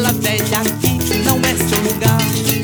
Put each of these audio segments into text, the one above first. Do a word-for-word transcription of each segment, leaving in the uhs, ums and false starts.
panela velha, aqui não é seu lugar.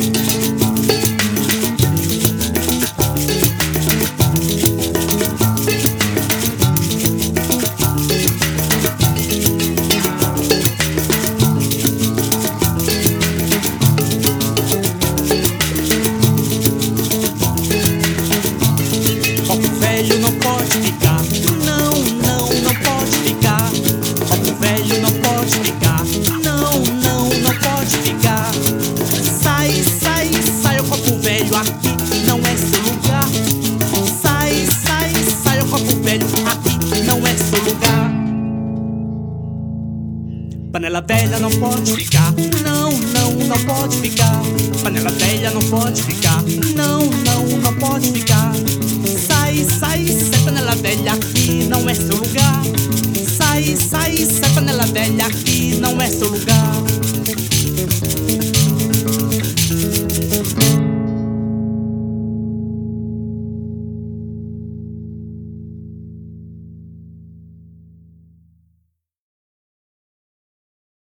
Copo velho não pode ficar, não, não, não pode ficar. Copo velho não pode ficar, não, não, não pode ficar. Sai, sai, sai o copo velho, aqui não é seu lugar. Sai, sai, sai o copo velho, aqui não é seu lugar. Panela velha não pode ficar, não, não, não pode ficar. Panela velha não pode ficar, não, não, não pode ficar.